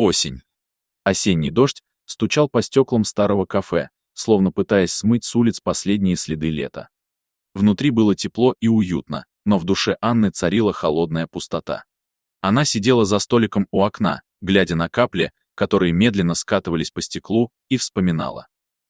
Осень. Осенний дождь стучал по стеклам старого кафе, словно пытаясь смыть с улиц последние следы лета. Внутри было тепло и уютно, но в душе Анны царила холодная пустота. Она сидела за столиком у окна, глядя на капли, которые медленно скатывались по стеклу, и вспоминала.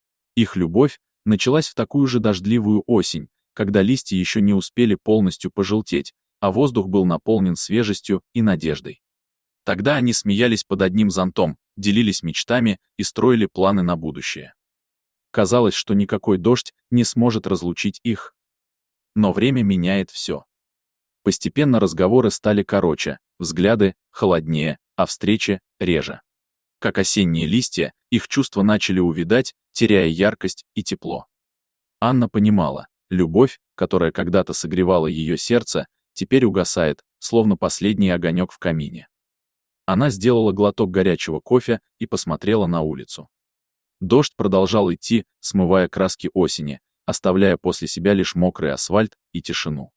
Их любовь началась в такую же дождливую осень, когда листья еще не успели полностью пожелтеть, а воздух был наполнен свежестью и надеждой. Тогда они смеялись под одним зонтом, делились мечтами и строили планы на будущее. Казалось, что никакой дождь не сможет разлучить их. Но время меняет все. Постепенно разговоры стали короче, взгляды холоднее, а встречи реже. Как осенние листья, их чувства начали увядать, теряя яркость и тепло. Анна понимала, любовь, которая когда-то согревала ее сердце, теперь угасает, словно последний огонек в камине. Она сделала глоток горячего кофе и посмотрела на улицу. Дождь продолжал идти, смывая краски осени, оставляя после себя лишь мокрый асфальт и тишину.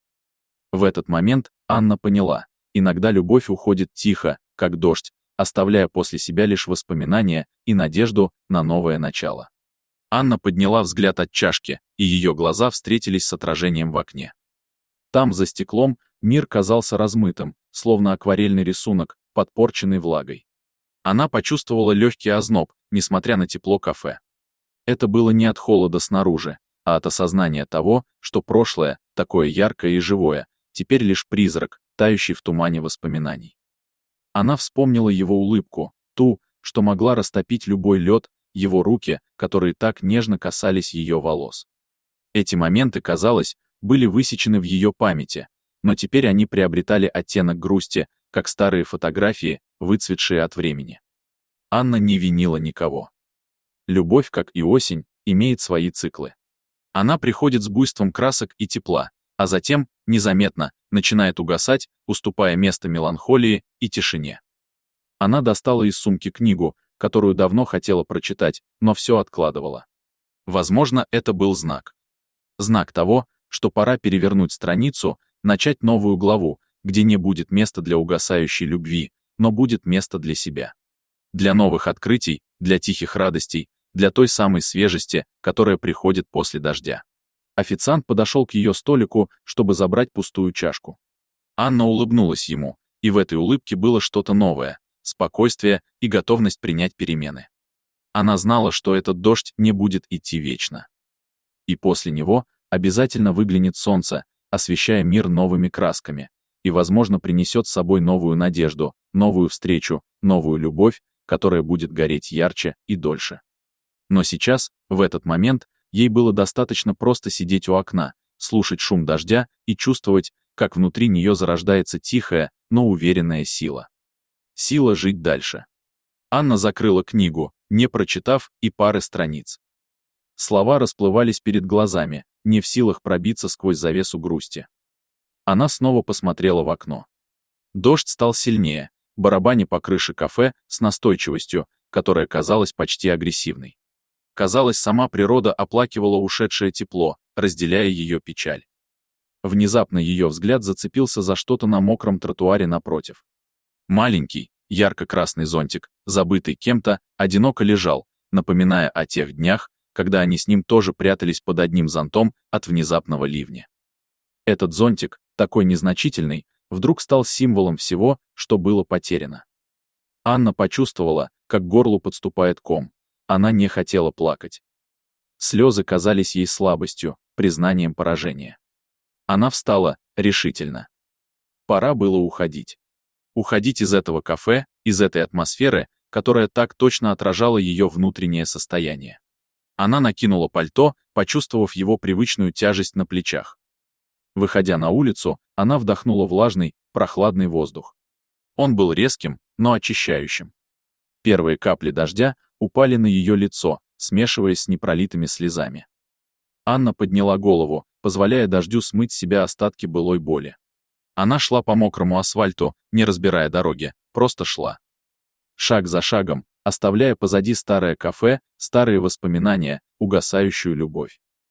В этот момент Анна поняла, иногда любовь уходит тихо, как дождь, оставляя после себя лишь воспоминания и надежду на новое начало. Анна подняла взгляд от чашки, и ее глаза встретились с отражением в окне. Там, за стеклом, мир казался размытым, словно акварельный рисунок, подпорченный влагой. Она почувствовала легкий озноб, несмотря на тепло кафе. Это было не от холода снаружи, а от осознания того, что прошлое, такое яркое и живое, теперь лишь призрак, тающий в тумане воспоминаний. Она вспомнила его улыбку, ту, что могла растопить любой лед, его руки, которые так нежно касались ее волос. Эти моменты, казалось, были высечены в ее памяти, но теперь они приобретали оттенок грусти, как старые фотографии, выцветшие от времени. Анна не винила никого. Любовь, как и осень, имеет свои циклы. Она приходит с буйством красок и тепла, а затем, незаметно, начинает угасать, уступая место меланхолии и тишине. Она достала из сумки книгу, которую давно хотела прочитать, но все откладывала. Возможно, это был знак. Знак того, что пора перевернуть страницу, начать новую главу, где не будет места для угасающей любви, но будет место для себя. Для новых открытий, для тихих радостей, для той самой свежести, которая приходит после дождя. Официант подошел к ее столику, чтобы забрать пустую чашку. Анна улыбнулась ему, и в этой улыбке было что-то новое, спокойствие и готовность принять перемены. Она знала, что этот дождь не будет идти вечно. И после него обязательно выглянет солнце, освещая мир новыми красками, и, возможно, принесет с собой новую надежду, новую встречу, новую любовь, которая будет гореть ярче и дольше. Но сейчас, в этот момент, ей было достаточно просто сидеть у окна, слушать шум дождя и чувствовать, как внутри нее зарождается тихая, но уверенная сила. Сила жить дальше. Анна закрыла книгу, не прочитав и пары страниц. Слова расплывались перед глазами, не в силах пробиться сквозь завесу грусти. Она снова посмотрела в окно. Дождь стал сильнее, барабаня по крыше кафе с настойчивостью, которая казалась почти агрессивной. Казалось, сама природа оплакивала ушедшее тепло, разделяя ее печаль. Внезапно ее взгляд зацепился за что-то на мокром тротуаре напротив. Маленький, ярко-красный зонтик, забытый кем-то, одиноко лежал, напоминая о тех днях, когда они с ним тоже прятались под одним зонтом от внезапного ливня. Этот зонтик, такой незначительный, вдруг стал символом всего, что было потеряно. Анна почувствовала, как к горлу подступает ком. Она не хотела плакать. Слезы казались ей слабостью, признанием поражения. Она встала, решительно. Пора было уходить. Уходить из этого кафе, из этой атмосферы, которая так точно отражала ее внутреннее состояние. Она накинула пальто, почувствовав его привычную тяжесть на плечах. Выходя на улицу, она вдохнула влажный, прохладный воздух. Он был резким, но очищающим. Первые капли дождя упали на ее лицо, смешиваясь с непролитыми слезами. Анна подняла голову, позволяя дождю смыть с себя остатки былой боли. Она шла по мокрому асфальту, не разбирая дороги, просто шла. Шаг за шагом, оставляя позади старое кафе, старые воспоминания, угасающую любовь.